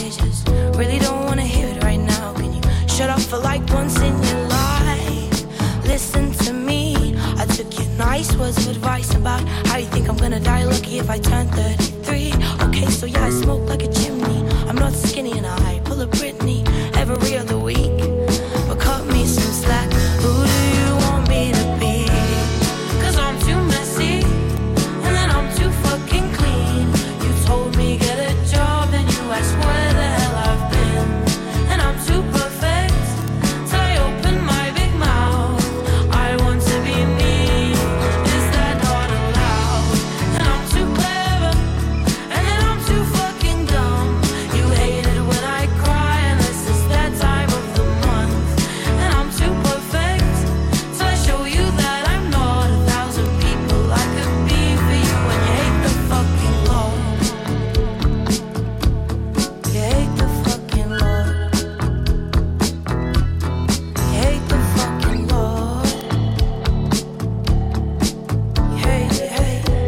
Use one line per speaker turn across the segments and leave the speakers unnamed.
just really don't wanna hear it right now. Can you shut up for like once in your life? Listen to me. I took your nice words of advice about how you think I'm gonna die lucky if I turn 33. Okay, so yeah, I smoke like a chimney. I'm not skinny and I pull a Britney every other week. But cut me some slack. Who do you want me to be? 'Cause I'm too messy and then I'm too fucking clean. You told me get a job and you asked where the hell I've been. And I'm too perfect till I open my big mouth. I want to be me. Is that not allowed? And I'm too clever and then I'm too fucking dumb. You hate it when I cry unless it's that time of the month. And I'm too perfect till I show you that I'm not 1,000 people I could be for you. And you hate the fucking Lord. You hate the fucking Lord. You hate the fucking Lord. You hate it, hate it.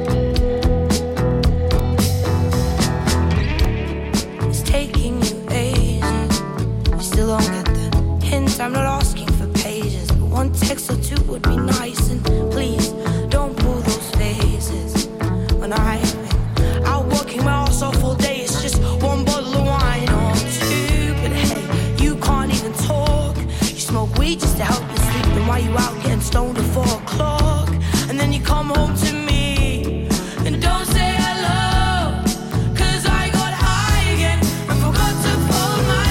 It's taking you ages. You still don't get the hint. I'm not asking for pages, but one text or two would be nice. And please don't pull those faces when I've been out working my ass off all day. It's just one bottle of wine or two. But hey, you can't even talk. You smoke weed just to help you sleep. And why you out getting stoned at 4 o'clock? And then you come home to me and don't say hello. 'Cause I got high again and forgot to pull my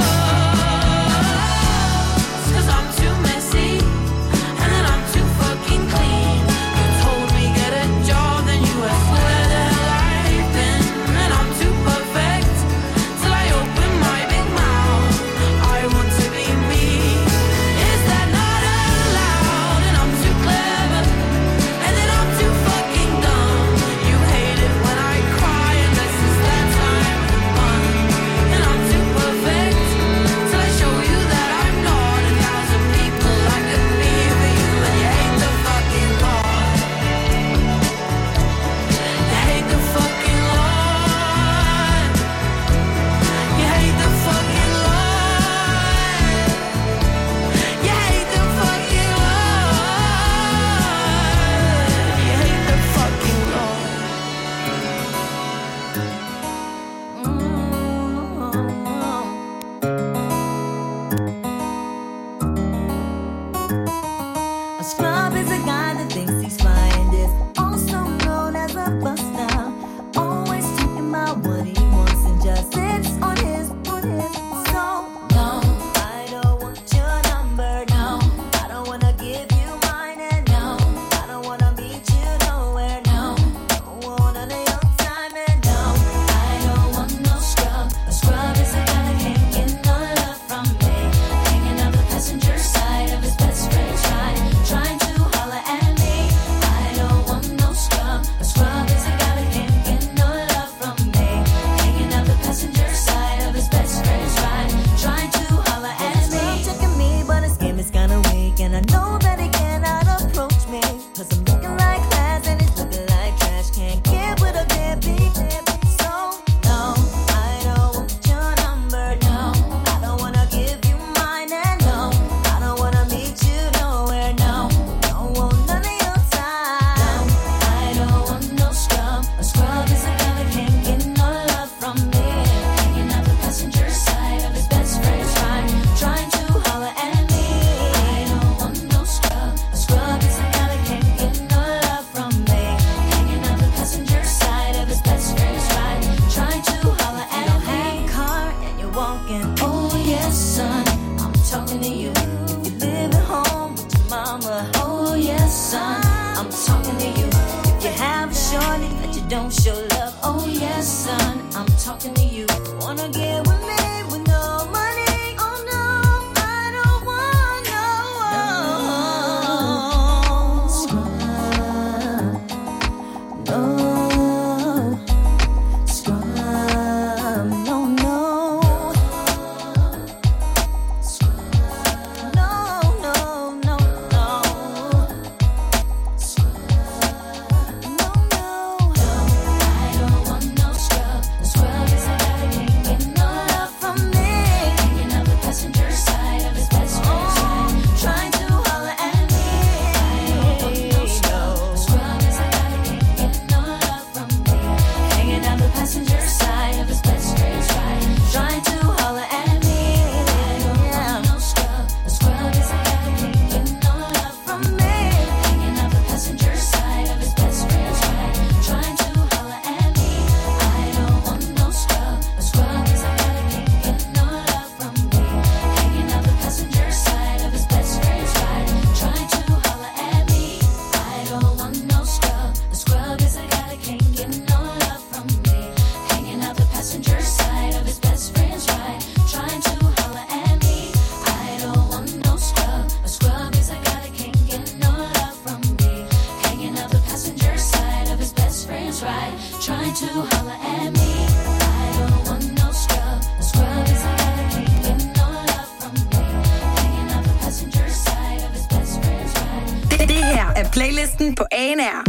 clothes. 'Cause I'm too messy and then I'm too fucking clean. You told me get a job, then you asked where the hell I've been. And I'm too perfect till I open my big mouth. I want to be me. Is that not allowed? And I'm too clever and then I'm too fucking dumb. You hate it when I cry unless it's that time of the month. And I'm too perfect till I show you that I'm not 1,000 people I could be for you. And you hate the fucking Lord. You hate the fucking Lord. You hate the fucking Lord. You hate the fucking Lord. You hate the fucking Lord.
A scrub is a guy that thinks he's fine, is also known as a buster. Always talking about what he wants and just sits on his so no, I don't want your number, no. I don't wanna give you mine, and no, I don't wanna meet you nowhere, no. Don't want none of your time, and no, I don't want no scrub. A scrub is a guy that can't get no love from me. Hanging out the passenger side of his best friend's ride, trying to holler at me. I don't want no scrub. A scrub is a guy that can't get no love from me. Hanging out the passenger side of his best friend's ride, trying to holler at me. Checking me, but his game is kinda weak, and I know that he cannot approach me. 'Cause I'm looking like class and he's looking like trash. Can't get with a deadbeat. So no, I don't want your number, no. I don't wanna give you mine, and no, I don't wanna meet you nowhere, no. Don't want none of your time. I don't want no scrub. A scrub is a guy that can't get no love from me. Hanging out the passenger side of his best friend's ride, trying to holler at me. I don't want no scrub. A scrub is a guy that can't get no love from me. Hanging out the passenger side of his best friend's ride, trying to holler at me. You don't have a car and you're walking. Oh yes, son, I'm talking to you. You live at home with your mama. Oh yes, son, I'm talking to you. If you have a shorty that you don't show love. Oh yes, son, I'm talking to you. Wanna get with me with no money? Oh no, I don't want no scrub. No scrub. No, no. No, no, no, no. No, no. I don't want no scrub. A scrub is a guy that can't get
Playlisten på ANR.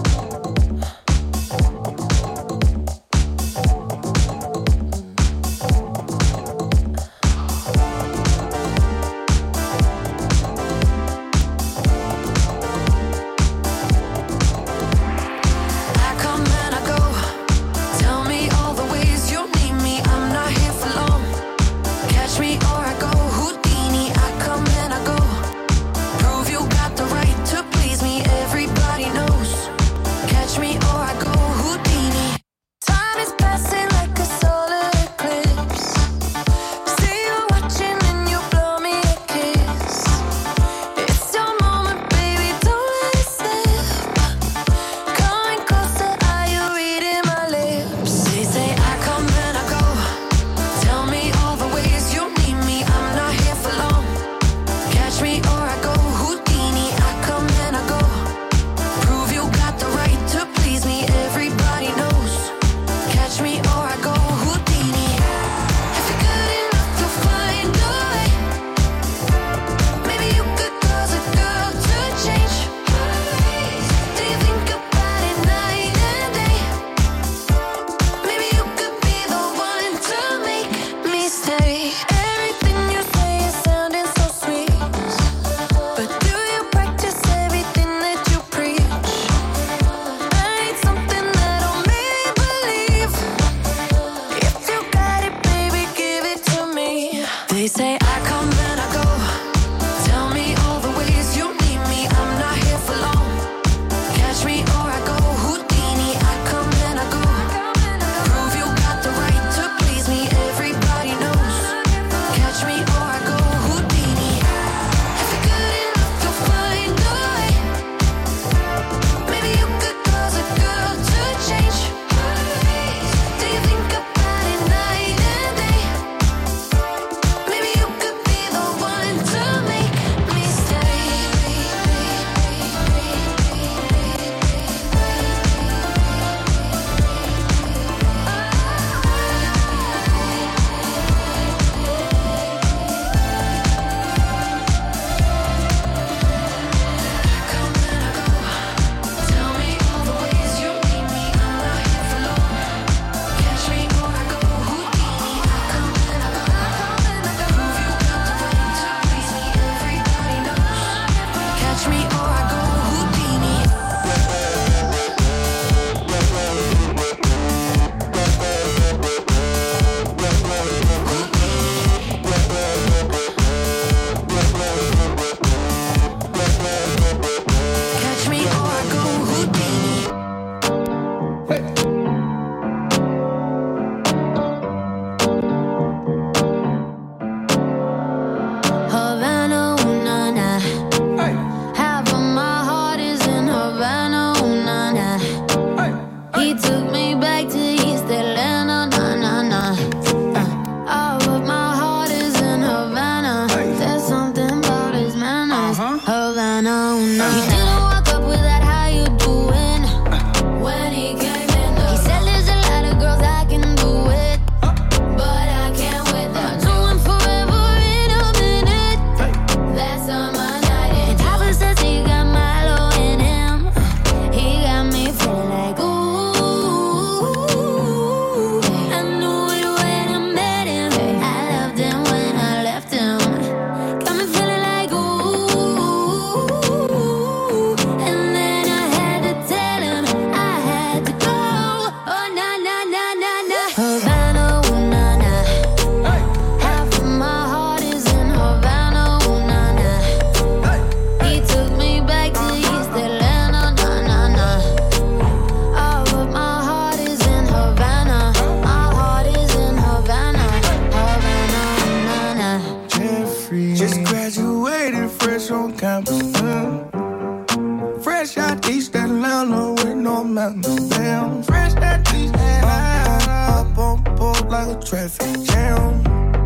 Traffic jam,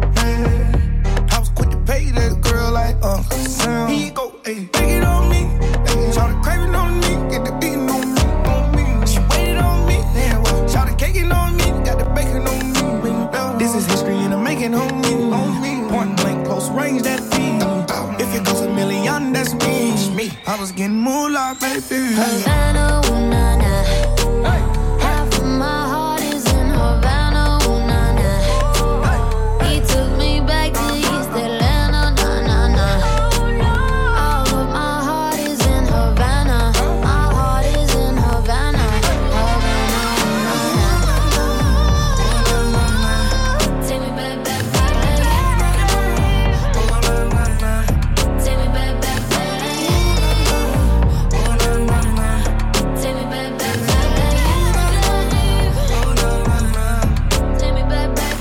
man. I was quick to pay that girl like Uncle Sam. He go, ayy, take it on me. Ayy, shout the craving on me, get the beating on me. She waited on me, damn. Shout the caking on me, got the bacon on me. This is history and I'm making on me. Point blank, close range, that beat. If it goes $1 million, that's me. I was getting moolah, baby.
Havana, ooh, nah, nah. Hey. Half of my heart is in Havana, ooh, nah, nah. Hey. He took me back to East Atlanta, nah, nah, nah. All of my heart is in Havana. My heart is in Havana. Havana, ooh, nah, nah. Take me back, back, back. Take me back, back, back. Take me back, back, back. Take me back, back,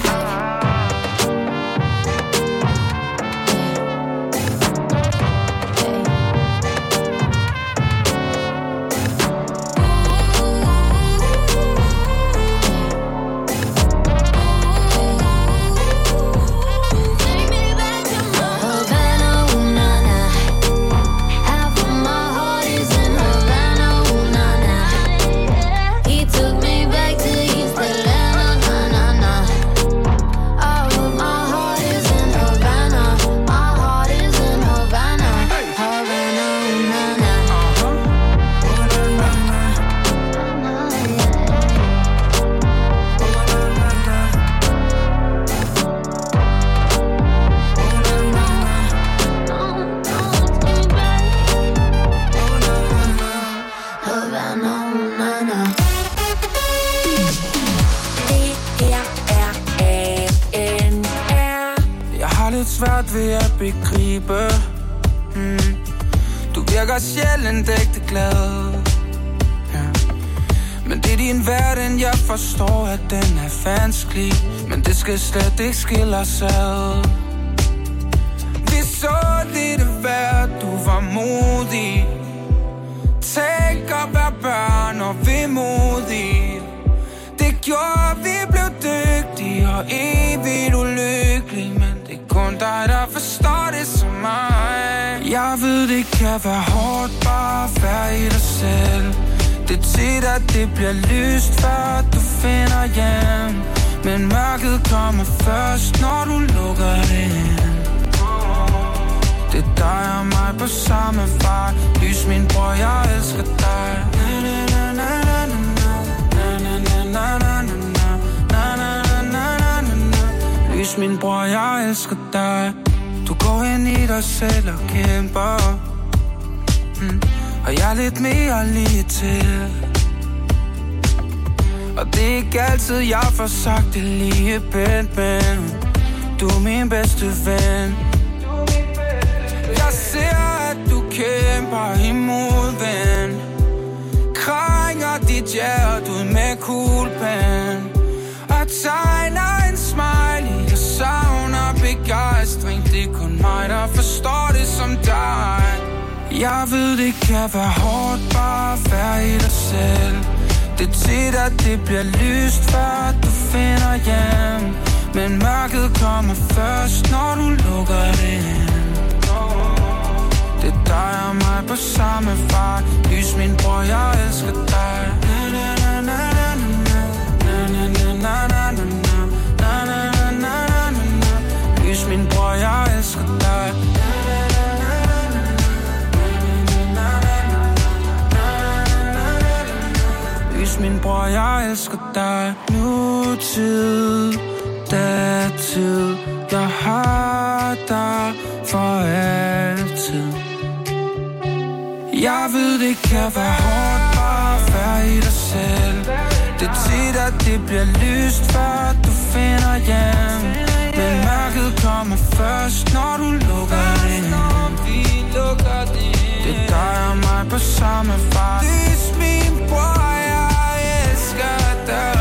Havana, ooh, nah, nah. Half of my heart is in Havana, ooh, nah, nah. He took me back to East Atlanta, nah, nah, nah. All of my heart is in Havana. My heart is in Havana. Havana, ooh, nah, nah. Havana, ooh, nah, nah.
Jeg har lidt svært ved at begribe Du virker sjældent ægte glad Men det er din verden, jeg forstår, at den er vanskelig Men det skal slet ikke skille os ad Vi så lidt af hvert, du var modig Tænk at være børn og vemodig Det gjorde, vi blev dygtige og evigt ulykkelige Men det er kun dig, der forstår det som mig Jeg ved, det kan være hårdt bare at være i dig selv Det er tit, at det bliver lyst, før du finder hjem Men mørket kommer først, når du lukker det ind Det er dig og mig på samme vej Lys min bror, jeg elsker dig Lys min bror, jeg elsker dig Du går ind i dig selv og kæmper Og jeg er lidt mere lige til Og det er ikke altid, jeg får sagt det lige pænt Men du er min bedste ven Jeg ser, at du kæmper imod ven Krænger dit hjerte ud med kuglepen Og tegner en smiley Jeg savner begejstring Det er kun mig, der forstår det som dig Jeg ved, det kan være hårdt bare at være i dig selv Det er tit, at det bliver lyst, før du finder hjem Men mørket kommer først, når du lukker det ind Det er dig og mig på samme vej Lys min bror, jeg elsker dig Lys min bror, jeg elsker dig Lys min bror, jeg elsker dig Nutid, datid Jeg har dig for altid Jeg ved, det kan være hårdt bare at være i dig selv Det er tit, at det bliver lyst, før du finder hjem Men mørket kommer først, når du lukker det ind Det er dig og mig på samme vej Lys min bror, jeg elsker dig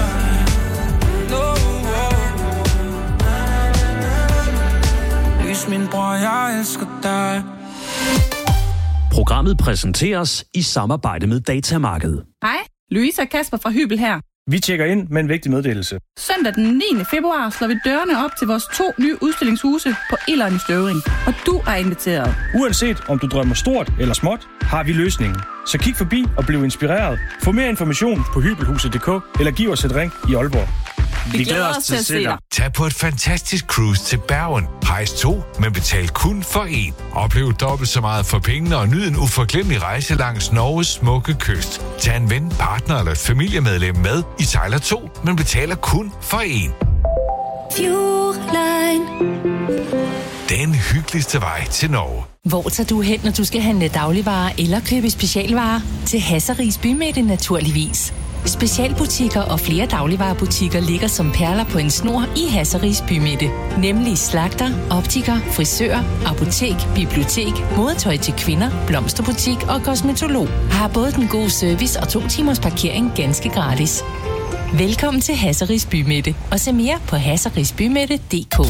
Lys min bror, jeg elsker dig
Programmet præsenteres i samarbejde med Datamarkedet.
Hej, Louise og Kasper fra Hybel her.
Vi tjekker ind med en vigtig meddelelse.
Søndag den 9. februar slår vi dørene op til vores 2 nye udstillingshuse på Ilderen i Støvring. Og du er inviteret.
Uanset om du drømmer stort eller småt, har vi løsningen. Så kig forbi og bliv inspireret. Få mere information på hybelhuset.dk eller giv os et ring i Aalborg.
Vi glæder os til at se dig.
Tag på et fantastisk cruise til Bergen. Rejs 2, men betal kun for 1. Oplev dobbelt så meget for pengene og nyd en uforglemmelig rejse langs Norges smukke kyst. Tag en ven, partner eller et familiemedlem med. I sejler 2, men betaler kun for 1.
Fjordline.
Den hyggeligste vej til Norge.
Hvor tager du hen, når du skal handle dagligvarer eller købe specialvarer? Til Hasseris Bymidte naturligvis. Specialbutikker og flere dagligvarebutikker ligger som perler på en snor i Hasseris Bymidte. Nemlig slagter, optiker, frisør, apotek, bibliotek, modetøj til kvinder, blomsterbutik og kosmetolog. Har både den gode service og 2 timers parkering ganske gratis. Velkommen til Hasseris Bymidte og se mere på hasserisbymidte.dk.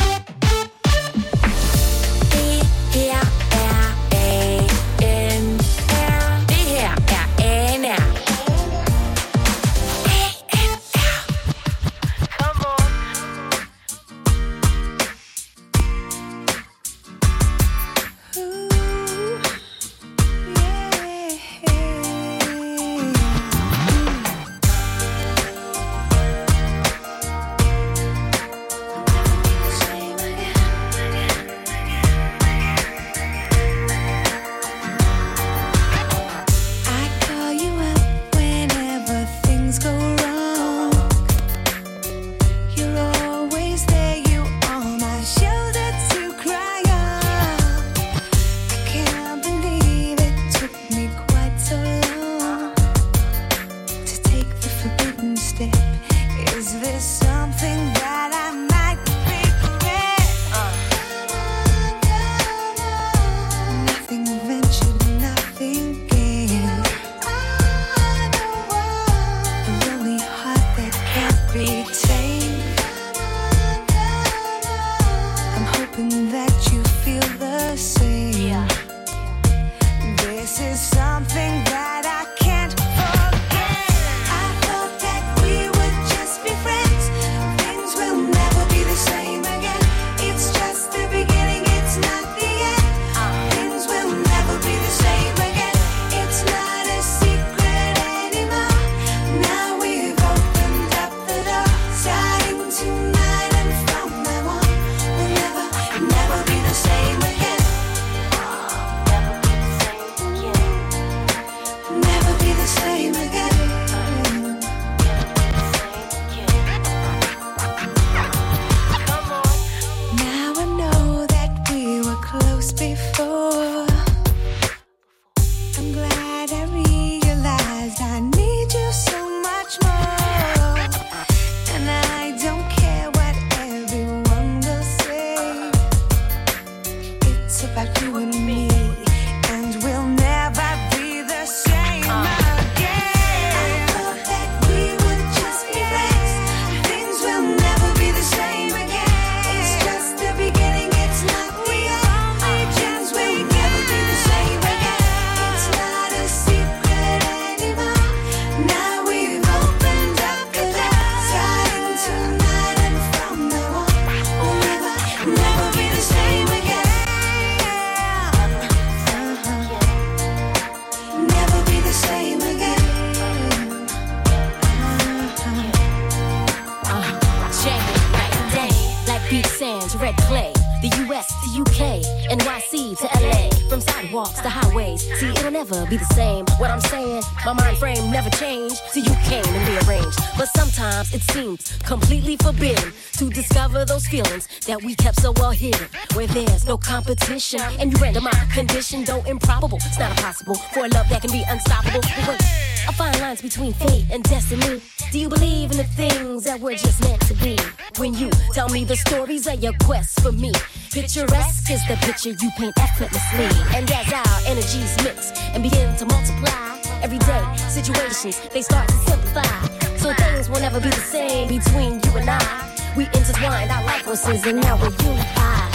Be the same. What I'm saying, my mind frame never changed till you came and rearranged. But sometimes it seems completely forbidden to discover those feelings that we kept so well hidden. Where there's no competition and you render my condition, though improbable, it's not impossible for a love that can be unstoppable. But wait, I find lines between fate and destiny. Do you believe in the things that were just meant to be? When you tell me the stories of your quest for me, picturesque is the picture you paint effortlessly. And as our energies mix and begin to multiply, everyday situations, they start to simplify. So things will never be the same between you and I. We intertwined our life forces and now we're unified.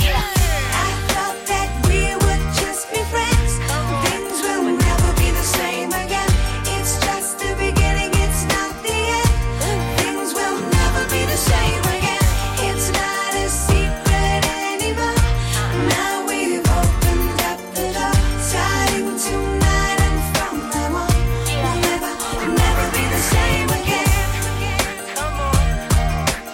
I thought that we would just be friends. Things will never be the same again. It's just the beginning, it's not the end. Things will never be the same again. It's not a secret anymore. Now we've opened up the door, starting tonight and from now on. We'll never be the same again.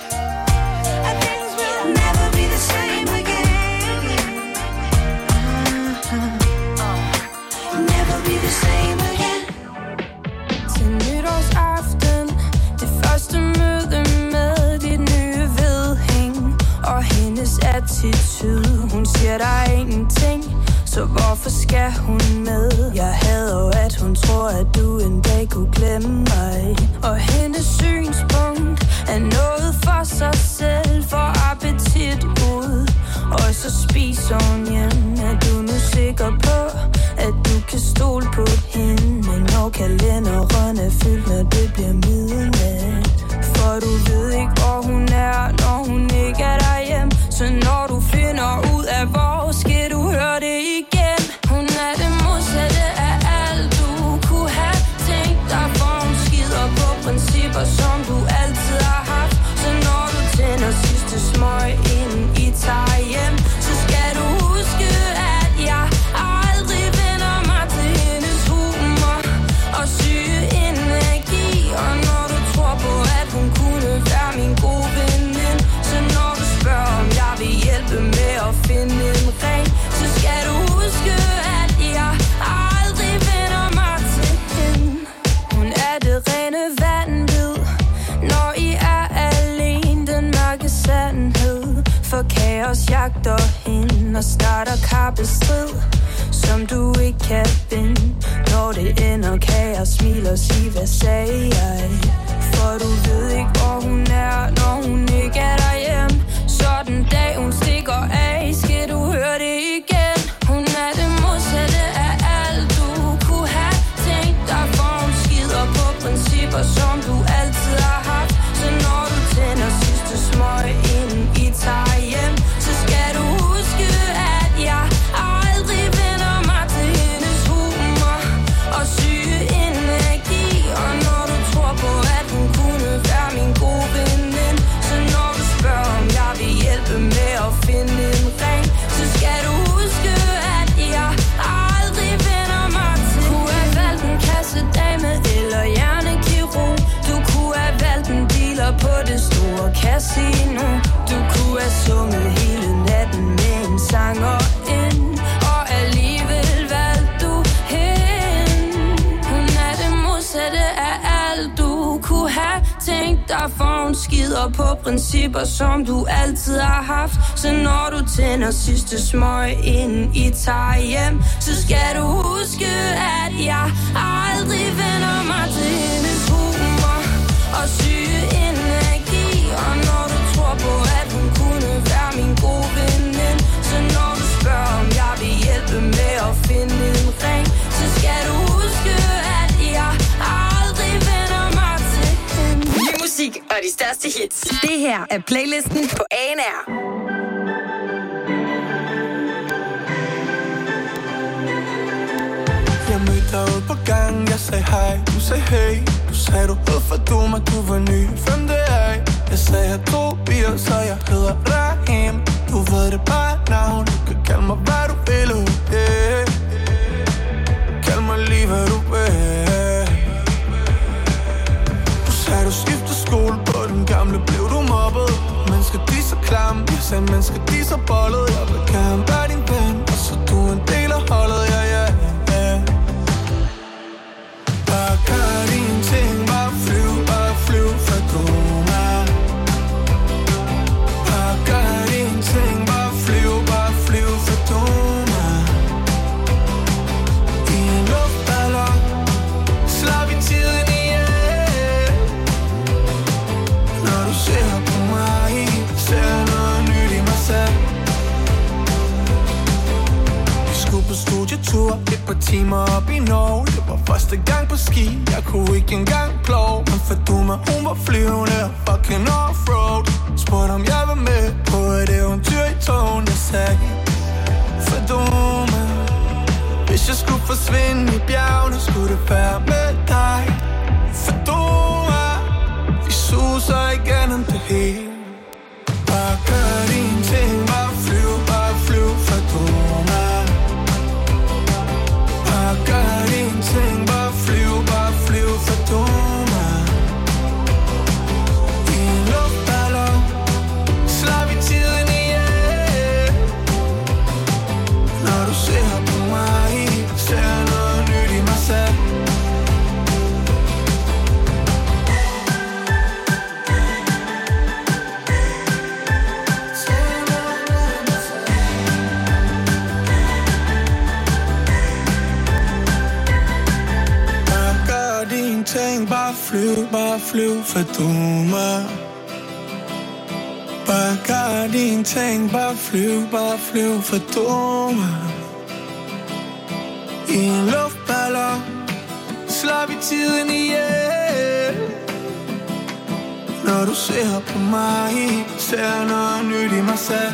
attitude. Hun siger, der er ingenting, så hvorfor skal hun med? Jeg hader jo, at hun tror, at du en dag kunne glemme mig. Og hendes synspunkt er noget for sig selv, for appetit ud. Og så spiser hun hjem. Er du nu sikker på, at du kan stole på hende? Men når kalenderen er fyldt, når det bliver midnat. For du ved ikke, hvor hun er, når hun ikke er derhjemme. Så når du finder ud af, hvor skal du høre det igen. Hun er det modsatte af alt, du kunne have tænkt dig. For hun skider på principper, som du altid har haft. Så når du tænder sidste smøg, inden I tager hjem, så skal du huske, at jeg aldrig vender mig til hendes humor og syge energi. Og når du tror på, at hun kunne være min gode veninde, så når du spørger, om jeg vil hjælpe med at finde en ring, så skal du huske, at jeg aldrig vender mig til hende. Hun er det rene vanvid, når I er alene, den mørke sandhed. For kaos jagter hende og starter kappestrid, som du ikke kan vinde. Når det ender, kan jeg smile og sige, hvad sagde jeg? For du ved ikke, hvor hun er, når hun ikke er derhjemme. Så den dag hun stikker af, skal du høre det igen. Hun er det modsatte af alt, du kunne have tænkt dig. For hun skider på principper, som du altid har haft. Så når du tænder sidste smøg, inden I tager hjem, så skal du huske, at jeg aldrig vender mig til hendes humor og syge energi. Og når du tror på, at hun kunne være min gode veninde, så når du spørger, om jeg vil hjælpe med at finde en ring, så skal du huske, at jeg aldrig vender mig til. Du kunne have valgt en kassedame eller hjernekirurg. Du kunne have valgt en dealer på det store casino. Du kunne have sunget hele natten med en sanger ind, og alligevel valgte du hende. Hun er det modsatte af alt, du kunne have tænkt dig. For hun skider på principper, som du altid har haft. Så når du tænder sidste smøg, inden I tager hjem, så skal du huske, at jeg aldrig vender mig til hendes humor og syge energi. Og når du tror på, at hun kunne være min gode veninde, så når du spørger, om jeg vil hjælpe med at finde en ring, så skal du huske, at jeg aldrig vender mig til hende.
Ny musik og de største hits. Det her er playlisten på ANR.
Jeg mødte dig ude på gangen, jeg sagde hej, du sagde hey. Du sagde, du hed for dum, at du var ny, hvem det er? Jeg sagde, jeg tog bier, så jeg hedder Rahim. Du ved det bare navn, du kan kalde mig, hvad du vil, yeah. Kald mig lige, hvad du vil. Du sagde, du skiftede skole, på den gamle blev du mobbet. Mennesker, de så klamme, jeg sagde, mennesker, de så bollet. Jeg vil gerne være din ven, og så du en del af holdet, ja, ja. Bare gør dine ting, bare flyv for Doma. Bare gør dine ting, bare flyv for Doma. I en luftballon, slap i tiden ihjel. Når du ser på mig, ser noget nyt i mig selv. På studietur, et par timer op i Norge. Det var første gang på ski, jeg kunne ikke engang plove. Men for Duma, hun var flyvende og fucking offroad. Spurgte om jeg var med på et eventyr i togen. Jeg sagde, for Duma, hvis jeg skulle forsvinde i bjergene, skulle det være med dig. For Duma, vi suser igennem det hele. Bare gør dine ting, bare flyv for Duma. Gør dine ting, bare flyv for Doma. I en luftballon, slap i tiden ihjel. Når du ser på mig, ser noget nyt i mig selv. flyv for dummer. Bare gør dine ting, bare flyv for dummer. I en luftballon slår vi tiden ihjel. Når du ser på mig, ser noget nyt i mig selv.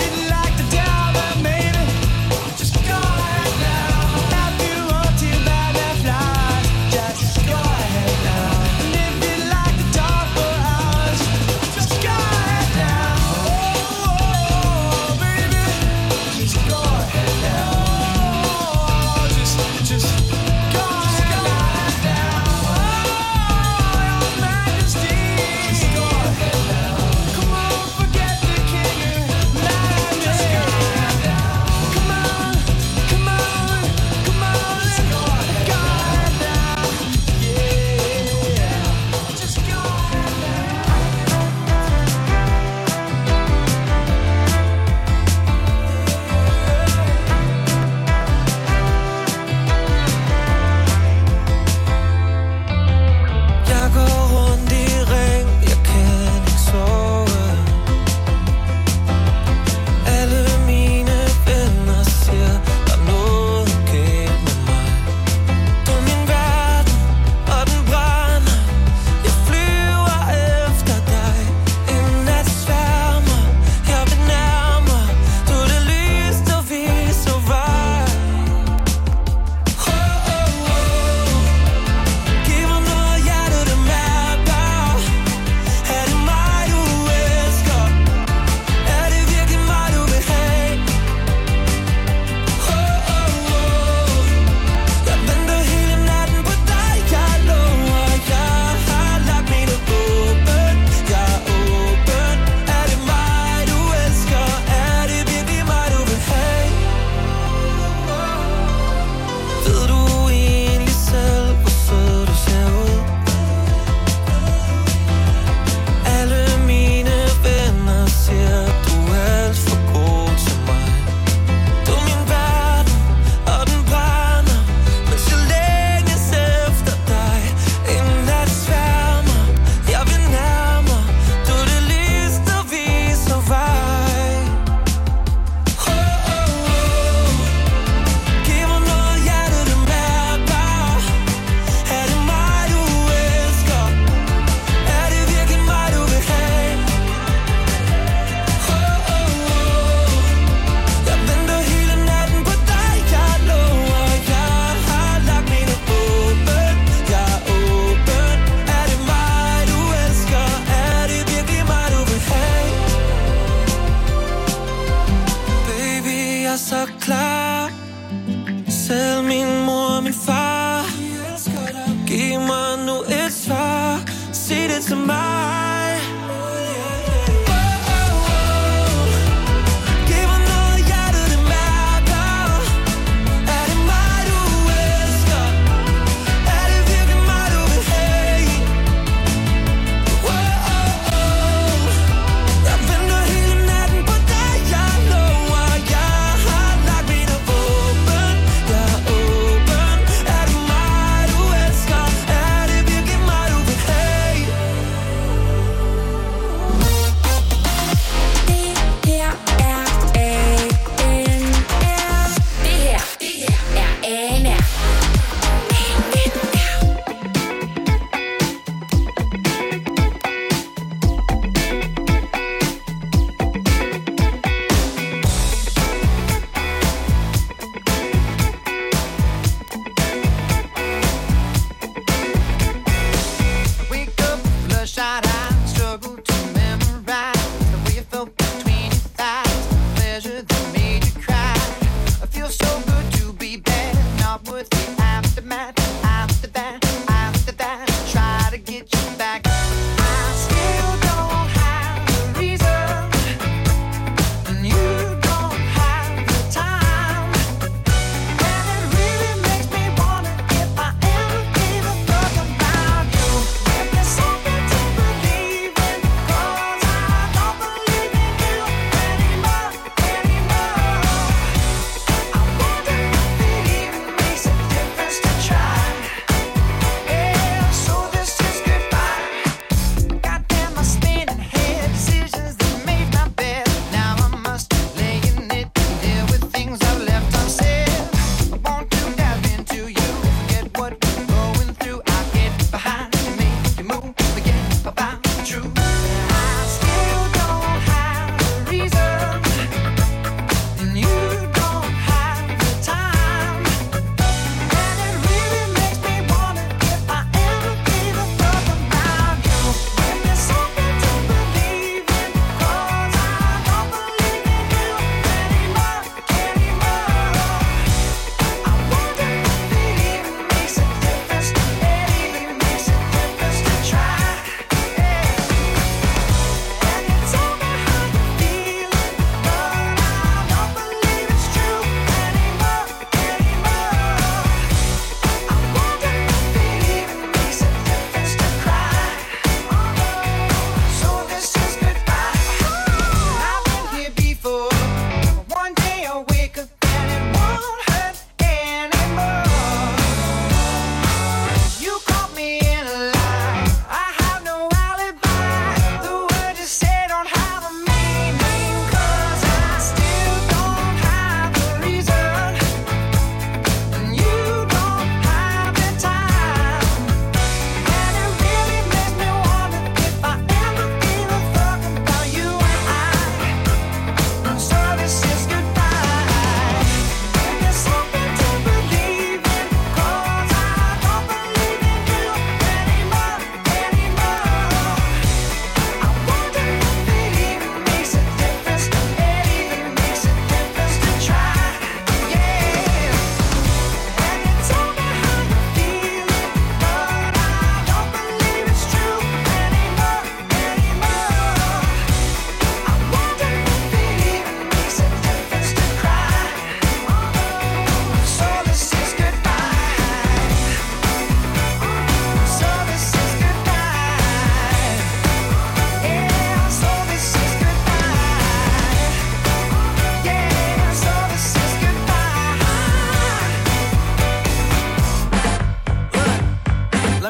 Just go ahead now. If you want to buy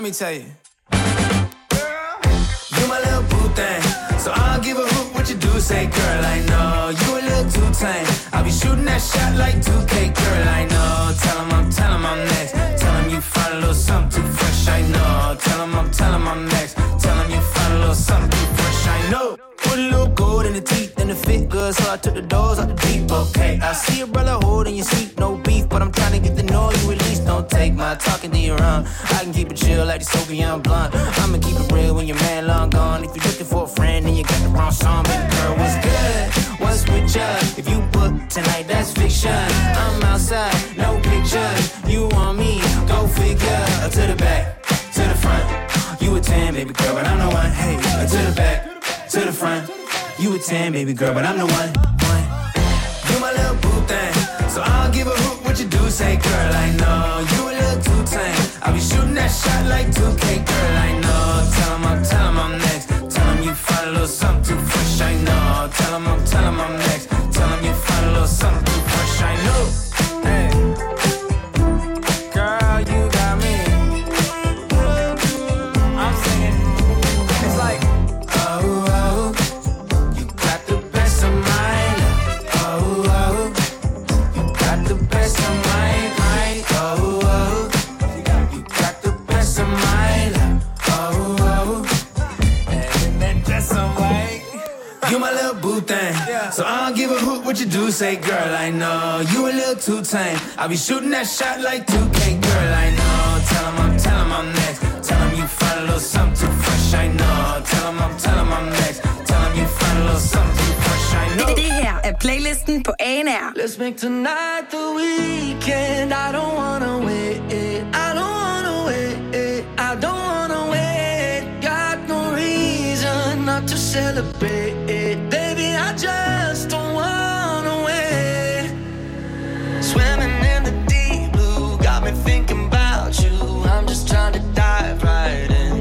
let me tell you. You my little boo thing, so I don't give a hoot what you do. Say, girl, I know you a little too tame. I'll be shooting that shot like 2K, girl, I know. Tell him I'm next. Tell him you find a little something too fresh, I know. Tell him I'm next. Tell him you find a little something too fresh, I know. Put a little gold in the teeth and it fit good, so I took the doors out the deep, okay. I see a brother holding your seat, no beef, but I'm trying to get the noise you release. Don't take my talking to your own. I can keep it chill like the Soviet blunt. I'ma keep it real when your man long gone. If you're looking for a friend and you got the wrong song, baby girl, what's good? What's with ya? If you book tonight, that's fiction. I'm outside, no pictures. You want me? Go figure. To the back, to the front. You a 10, baby girl, but I'm the one. Hey, to the back, to the front. You a 10, baby girl, but I'm the one. You my little boo thing, so I don't give a hoot what you do. Say, girl, I know you a little too tame. I'll be shooting that shot like 2K, girl, I know. Tell him I'm next. Tell him you find a little something too fresh, I know. Tell him I'm next. Tell him you find a little something too fresh, I know. Hey, girl, you got me. I'm singing. It's like, oh, you got the best of mine. Oh, you got the best of mine. Oh, you got the best of mine. Oh, and that dress on white. You my little boo thing, so I don't give a hoot what you do. Say, girl, I know you a little too tame. I'll be shooting that shot like 2K, girl, I know. Tell him I'm next. Tell him you find a little something too fresh, I know. Tell him I'm next. Tell him you find a little something too fresh, I know.
Det her er playlisten på ANR.
Let's make tonight the weekend. I don't wanna wait. I don't wanna wait. I don't wanna wait. Got no reason not to celebrate. Baby, I just don't wanna wait. Swimming in the deep blue got me thinking about you. I'm just trying to dive right in.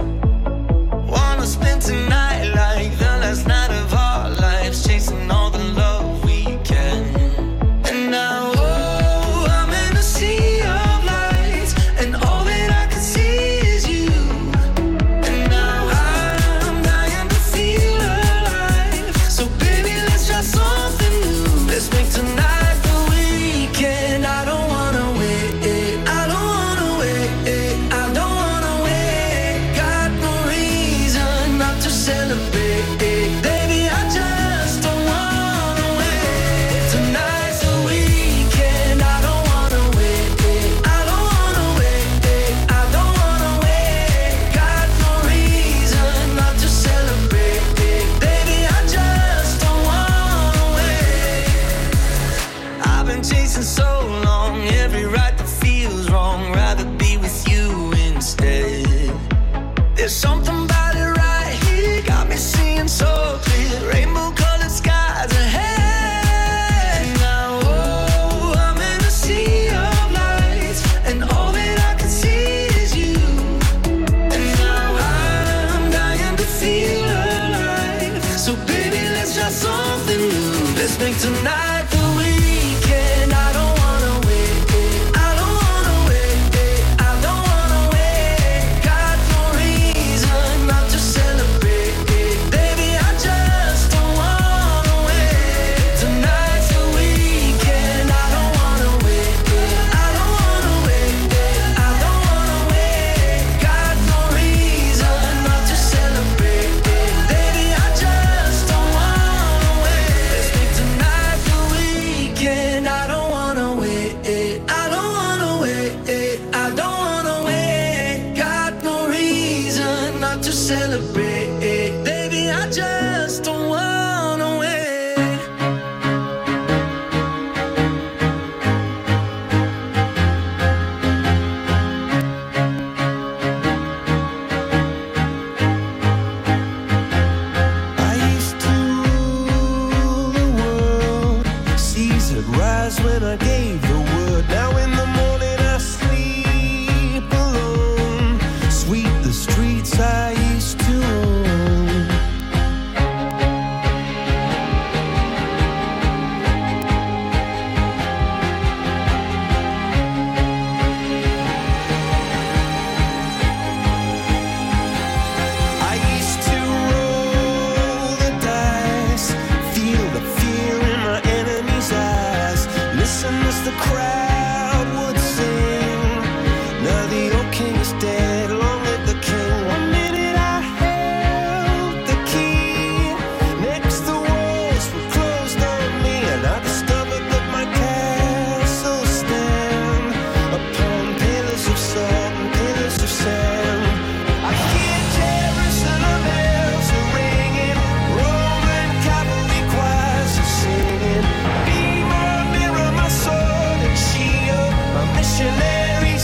Wanna spend tonight like the last night of our lives, chasing all the love we can. And now, oh, I'm in a sea of lights, and all that I can see is you. And now I'm dying to feel alive. So baby, let's try something new. Let's make tonight the weekend. I don't wanna wait. I don't wanna wait. I don't wanna wait. Got no reason not to celebrate. Baby, I just don't wanna wait. Tonight's the weekend. I don't wanna wait. I don't wanna wait. I don't wanna wait. Got no reason not to celebrate. Baby, I just don't wanna wait. I've been chasing so long, every right that feels wrong. Rather be with you instead. There's something about it right here, got me seeing so clear. Rainbow colored skies ahead. Now, oh, I'm in a sea of lights, and all that I can see is you. And now I'm dying to feel alive. So baby, let's try something new. Let's make tonight the weekend. I don't wanna wait. I don't wanna wait. I don't wanna wait. Got no reason not to celebrate. Baby, I just don't wanna wait. Tonight's the weekend. I don't wanna wait. I don't wanna wait. I don't wanna wait. Got no reason not to celebrate. Baby, I just don't wanna wait. Let's make tonight the weekend. I don't wanna wait. I don't wanna wait. I don't wanna wait. Got no reason not to celebrate. Baby, I just don't wanna wait. I used to rule the world. Seas had rise when I gave the word. Now in the morning I sleep alone. Sweep the streets I used to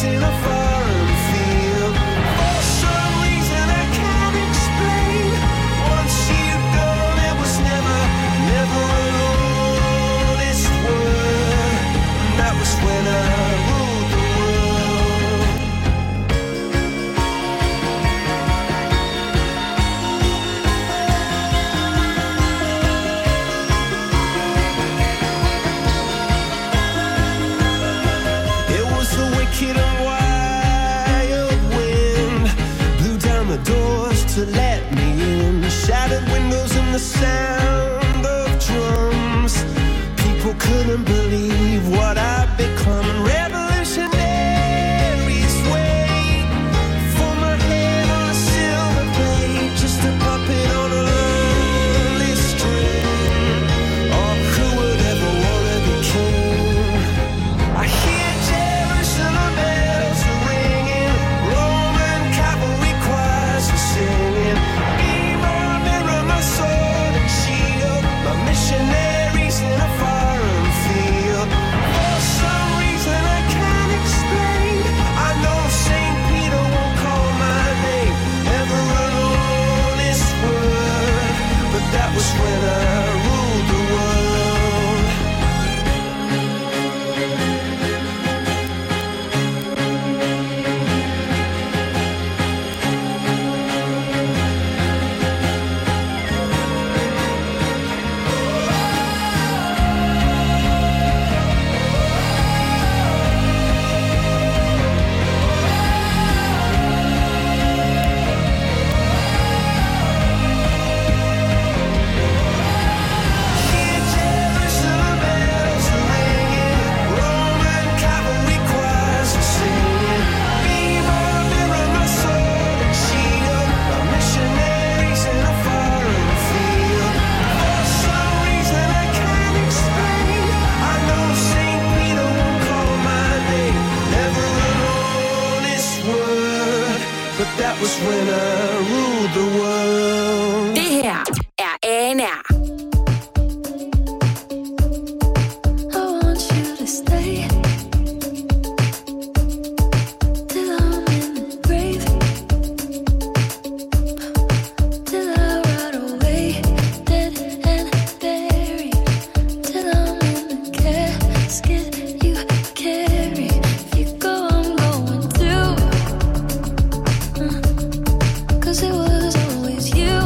in a foreign field. For some reason I can't explain. Once you've gone, it was never an honest word. And that was when I ruled the world. It was the wicked and wild wind blew down the doors to let me in. Shattered windows and the sound of drums. People couldn't believe what I'd become. Revolutionaries wait for my head on a silver plate, just a puppet on a lonely string. Oh, who would ever wanna be king? I hear Jerusalem bells are ringing, Roman cavalry choirs are singing. Be my mirror, my sword and shield, my missionaries in a foreign field. For some reason I can't explain, I know St. Peter won't call my name, never an honest word, but that was when I ruled the world. Hear Jerusalem bells are ringing, Roman cavalry choirs are singing. Be my mirror, my sword and shield, my missionaries in a foreign field. For some reason I can't explain, I know St. Peter won't call my name, never an honest word, but that was when I ruled the world.
Det her er ANR.
I want you to stay till I'm in the grave, till I rot away, dead and buried, till I'm in the casket you carry. If you go, I'm going too, 'cause it was always you.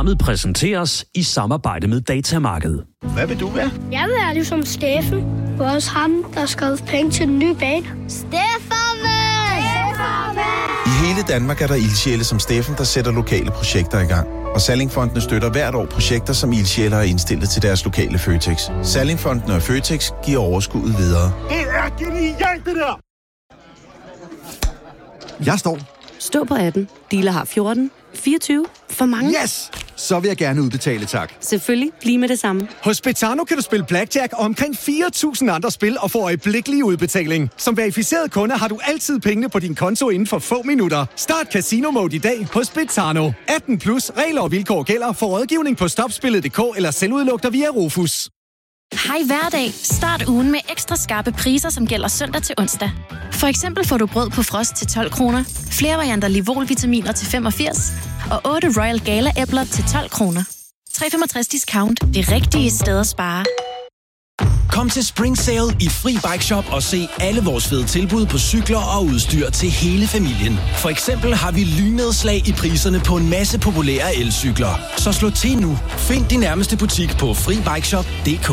Programmet præsenteres i samarbejde med Datamarkedet.
Hvad vil du være?
Jeg vil være ligesom Steffen. Også ham, der skal penge til den nye bane.
I hele Danmark er der ildsjæle som Steffen, der sætter lokale projekter i gang. Og Salling-fondene støtter hvert år projekter, som ildsjæle har indstillet til deres lokale Føtex. Salling-fondene og Føtex giver overskuddet videre.
Det er genialt, det der!
Jeg står.
Stå på 18. Dealer har 14. 24. For mange.
Yes! Så vil jeg gerne udbetale, tak.
Selvfølgelig. Lige med det samme.
Hos Betano kan du spille blackjack og omkring 4.000 andre spil og få øjeblikkelig udbetaling. Som verificeret kunde har du altid pengene på din konto inden for få minutter. Start Casino Mode i dag hos Betano. 18 plus regler og vilkår gælder for rådgivning på stopspillet.dk eller selvudluk dig via Rufus.
Hej hverdag. Start ugen med ekstra skarpe priser, som gælder søndag til onsdag. For eksempel får du brød på frost til 12 kroner, flere varianter Livol-vitaminer til 85 og 8 Royal Gala-æbler til 12 kroner. 365 discount. Det rigtige sted at spare.
Kom til Spring Sale i Fri Bike Shop og se alle vores fede tilbud på cykler og udstyr til hele familien. For eksempel har vi lynedslag i priserne på en masse populære elcykler. Så slå til nu. Find din nærmeste butik på FriBikeShop.dk.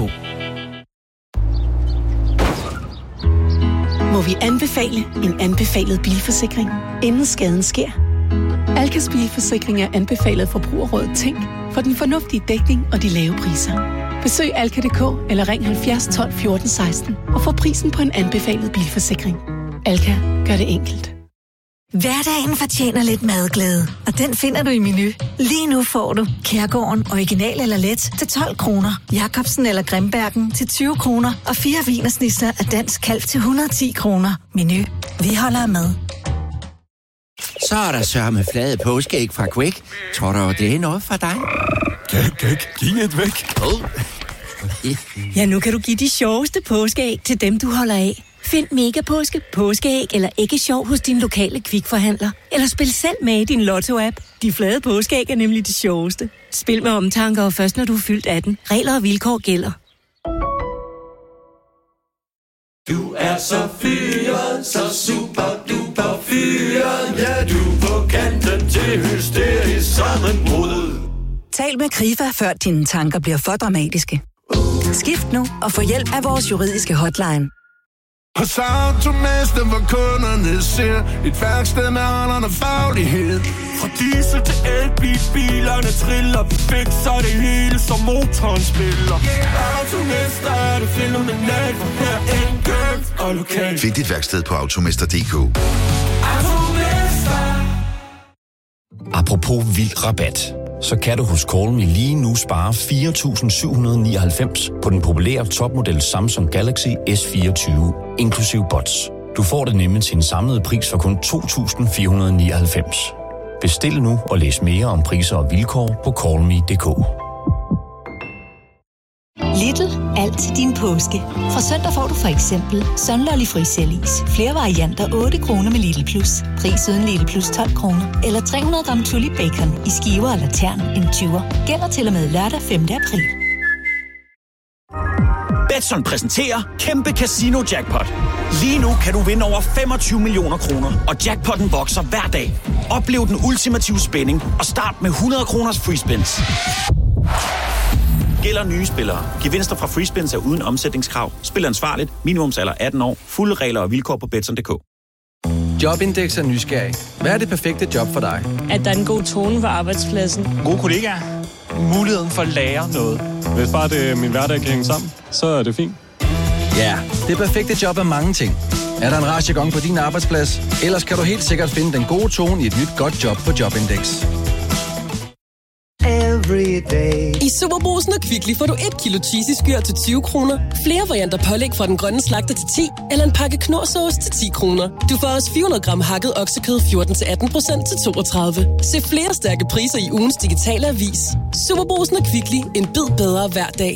Må vi anbefale en anbefalet bilforsikring, inden skaden sker? Alkas bilforsikring er anbefalet Forbrugerrådet Tænk for den fornuftige dækning og de lave priser. Besøg alka.dk eller ring 70 12 14 16 og få prisen på en anbefalet bilforsikring. Alka gør det enkelt.
Hverdagen fortjener lidt madglæde, og den finder du i Menu. Lige nu får du Kærgården original eller let til 12 kroner, Jacobsen eller Grimbergen til 20 kroner og 4 wienersnitzer af dansk kalv til 110 kroner. Menu. Vi holder med.
Så er der sørme flade påskeæg fra Quake. Tror du, det er noget for dig?
Gæk, giv et væk.
Ja, nu kan du give de sjoveste påskeæg til dem, du holder af. Find Megapåske, påskeæg eller æggesjov hos din lokale Kvikforhandler. Eller spil selv med i din Lotto-app. De flade påskeæg er nemlig de sjoveste. Spil med omtanke og først når du er fyldt 18. Regler og vilkår gælder.
Du er så fyret, så super duper fyret. Ja, du er på kanten til hysterisk sammenbrud.
Tal med Krifa, før dine tanker bliver for dramatiske. Skift nu og få hjælp af vores juridiske hotline.
Hos Automester, hvor kunderne ser et værksted med alderen og faglighed.
Fra diesel til elbil, bilerne triller. Vi fikser det hele, som motoren spiller. Automester er det fænomenalt, for her er enkelt og lokalt.
Find dit værksted på automester.dk.
Automester.
Apropos vild rabat, så kan du hos Call.me lige nu spare 4.799 på den populære topmodel Samsung Galaxy S24, inklusiv bots. Du får det nemlig til en samlet pris for kun 2.499. Bestil nu og læs mere om priser og vilkår på callme.dk.
Lidl. Alt til din påske. Fra søndag får du for eksempel Sunlolly frisellis. Flere varianter 8 kroner med Lidl Plus. Pris uden Lidl Plus 12 kroner. Eller 300 gram Tulip Bacon i skiver eller tern en 20'er. Gælder til og med lørdag 5. april.
Betson præsenterer Kæmpe Casino Jackpot. Lige nu kan du vinde over 25 millioner kroner, og jackpotten vokser hver dag. Oplev den ultimative spænding og start med 100 kroners free spins. Gælder nye spillere. Gevinster fra free spins er uden omsætningskrav. Spil ansvarligt. Minimumsalder 18 år. Fulde regler og vilkår på Betson.dk.
Jobindex er nysgerrig. Hvad er det perfekte job for dig?
At der er en god tone på arbejdspladsen.
Gode kollegaer. Muligheden for at lære noget. Hvis bare det min hverdag kan hænge sammen, så er det fint.
Ja, det perfekte job er mange ting. Er der en rar jargon på din arbejdsplads? Ellers kan du helt sikkert finde den gode tone i et nyt godt job på Jobindex.
I Superbrugsen og Kvickly får du 1 kilo cheesy skyr til 20 kroner, flere varianter pålæg fra den grønne slagter til 10, eller en pakke knorrsauce til 10 kroner. Du får også 400 gram hakket oksekød 14-18% til 32. Se flere stærke priser i ugens digitale avis. Superbrugsen og Kvickly. En bid bedre hver dag.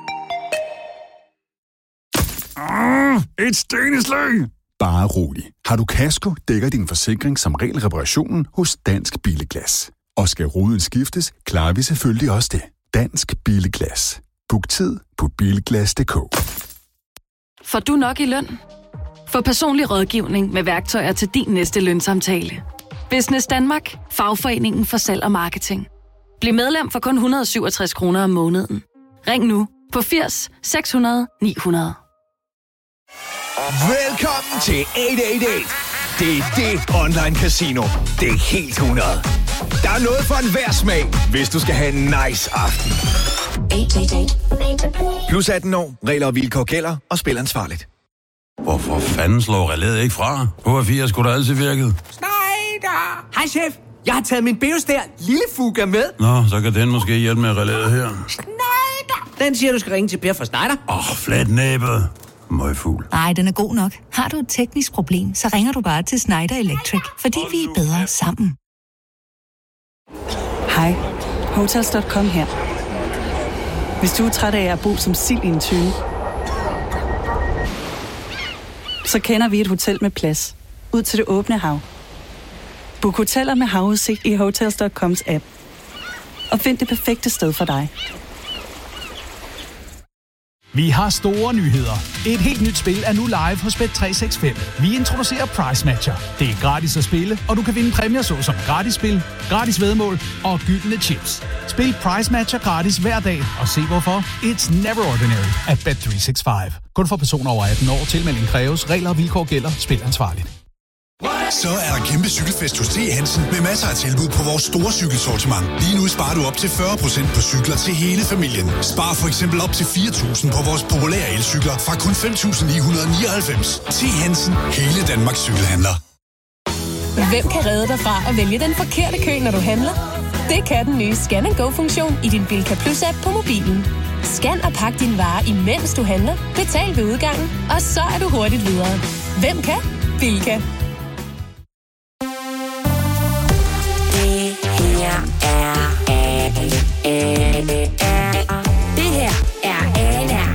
Et steneslag! Bare rolig. Har du kasko, dækker din forsikring som regel reparationen hos Dansk Billeglas. Og skal ruden skiftes, klarer vi selvfølgelig også det. Dansk Billeglas. Book tid på bilglas.dk.
Får du nok i løn? Få personlig rådgivning med værktøjer til din næste lønsamtale. Business Danmark. Fagforeningen for salg og marketing. Bliv medlem for kun 167 kroner om måneden. Ring nu på 80 600 900.
Velkommen til 888. Det er det online casino. Det er helt 100. Der er noget for enhver smag, hvis du skal have en nice aften. 888. Plus 18 år. Regler og vilkår gælder, og spil ansvarligt.
Hvorfor fanden slår relæet ikke fra? På A4 skulle da altid virket.
Schneider! Hej, chef. Jeg har taget min Beostær lille Fuga med.
Nå, så kan den måske hjælpe med relæet her.
Schneider! Den siger, du skal ringe til Per fra Schneider.
Flat næbet. Møgfugl.
Nej, den er god nok. Har du et teknisk problem, så ringer du bare til Schneider Electric, fordi vi er bedre sammen.
Hej, Hotels.com her. Hvis du er træt af at bo som sild i en tønde, så kender vi et hotel med plads. Ud til det åbne hav. Book hoteller med havudsigt i Hotels.coms app. Og find det perfekte sted for dig.
Vi har store nyheder. Et helt nyt spil er nu live hos Bet365. Vi introducerer Price Matcher. Det er gratis at spille, og du kan vinde præmier såsom gratis spil, gratis væddemål og gyldne chips. Spil Price Matcher gratis hver dag, og se hvorfor. It's never ordinary at Bet365. Kun for personer over 18 år. Tilmelding kræves. Regler og vilkår gælder. Spil ansvarligt.
Så er der kæmpe cykelfest hos T. Hansen med masser af tilbud på vores store cykelsortiment. Lige nu sparer du op til 40% på cykler til hele familien. Spar for eksempel op til 4.000 på vores populære elcykler fra kun 5.999. T. Hansen. Hele Danmarks cykelhandler.
Hvem kan redde dig fra at vælge den forkerte kø, når du handler? Det kan den nye Scan & Go-funktion i din Bilka Plus-app på mobilen. Scan og pak din varer, imens du handler. Betal ved udgangen, og så er du hurtigt videre. Hvem kan? Bilka.
Det her er ANR.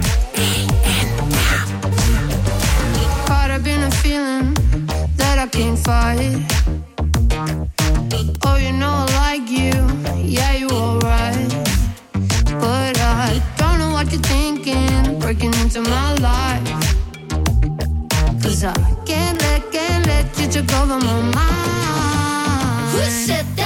Caught up in a feeling that I can't fight. Oh, you know I like you. Yeah, you alright. But I don't know what you're thinking, breaking into my life. 'Cause I can't let you take over my mind. Who said that?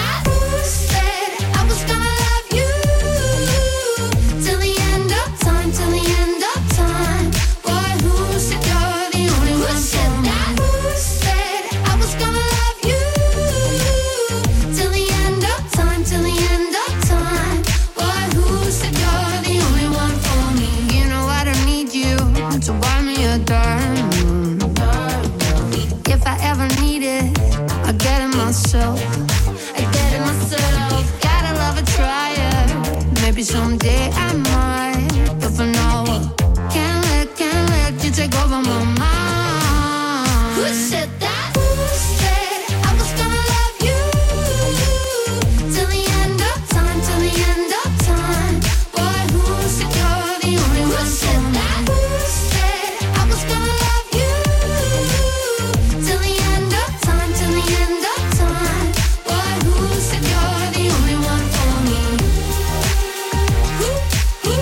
Maybe someday I might, but for now can't let you take over my mind. Who said that? Who said I was gonna love you till the end of time, till the end of time? Boy, who said you're the only one? Who said that? Who said I was gonna love you till the end of time, till the end of time? Boy, who said you're the only one for me? Who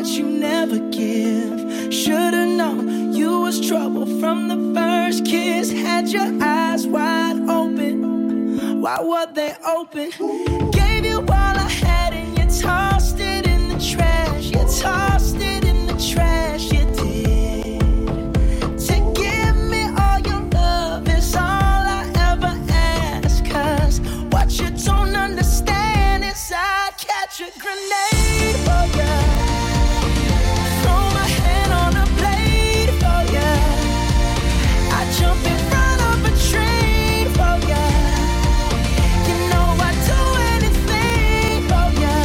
but you never give. Should've known you was trouble from the first kiss. Had your eyes wide open. Why were they open? Gave you all I had and you tossed it in the trash. You tossed it in the trash, you did. To give me all your love is all I ever ask. Cause what you don't understand is I'd catch a grenade for ya. Throw my hand on a blade for ya. I'd jump in front of a train for ya. You know I'd do anything for ya.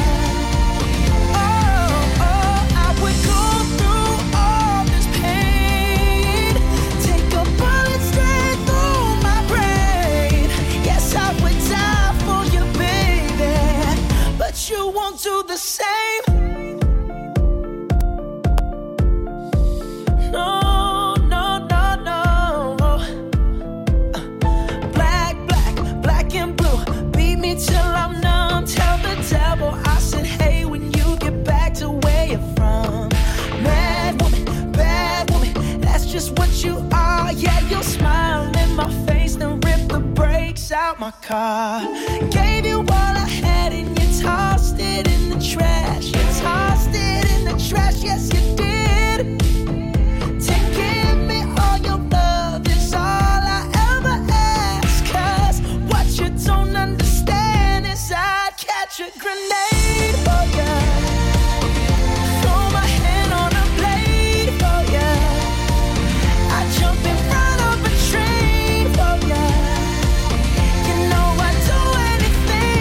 Oh, I would go through all this pain. Take a bullet straight through my brain. Yes, I would die for you, baby. But you won't do the same. No, no, no, no. Black, black, black and blue. Beat me till I'm numb. Tell the devil I said, hey, when you get back to where you're from. Mad woman, bad woman, that's just what you are. Yeah, you'll smile in my face, then rip the brakes out my car. Gave you all I had and you tossed it in the trash. You tossed it in the trash, yes you did. To give me all your love is all I ever ask. Cause what you don't understand is I'd catch a grenade for ya. Throw my hand on a blade for ya. I'd jump in front of a train for ya. You know I'd do anything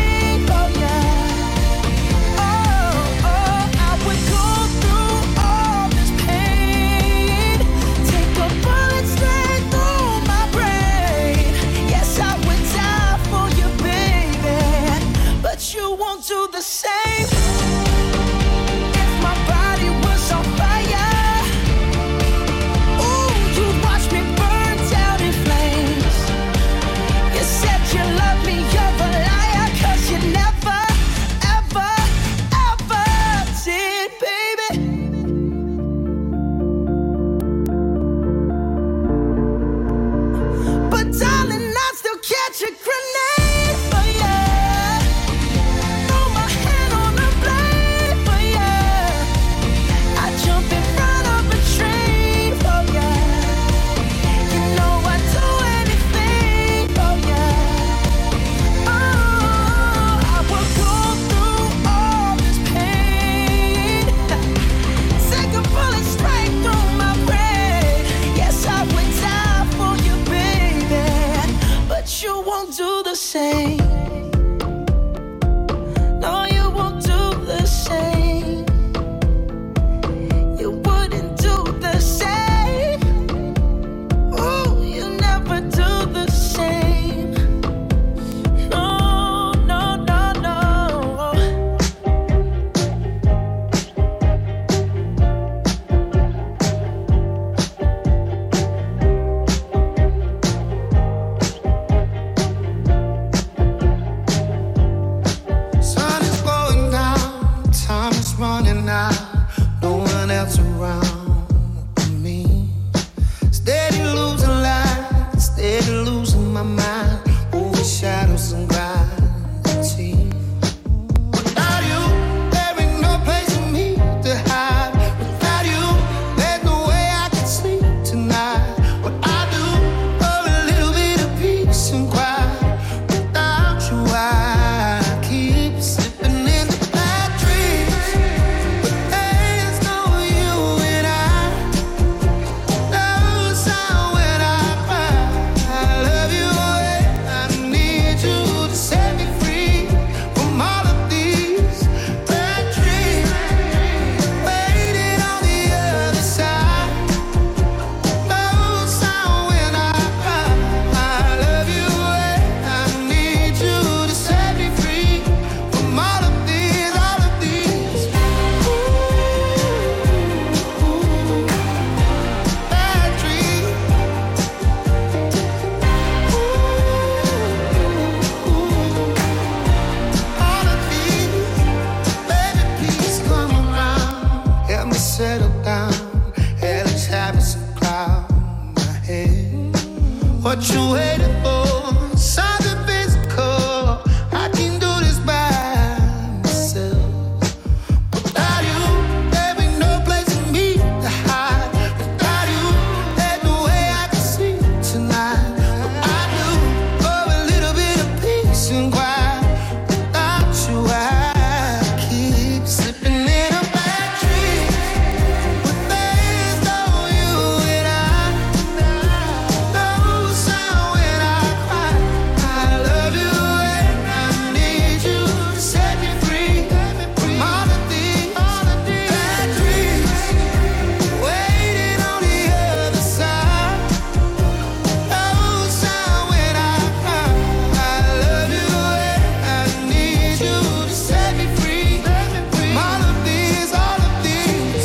what you waiting for. Something physical. I can do this by myself. Without you, there ain't no place for me to hide. Without you, there's no way I can sleep tonight. But I do for a little bit of peace and quiet. Without you, I keep slipping in a bad dream. But there's no you and I. No sound when I cry. I love you and I need you to set me free from all of these bad dreams waiting on the other side. No sound when I cry. I love you and I need you to set me free from all of these bad dreams.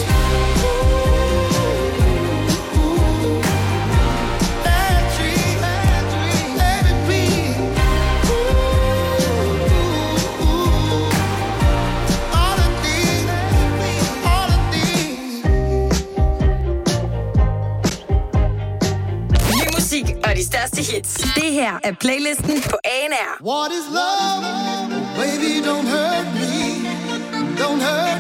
Let it be. All of these.
Ny musik og de største hits. Det her er playlisten på ANR.
What is love? Baby, don't hurt me. Don't hurt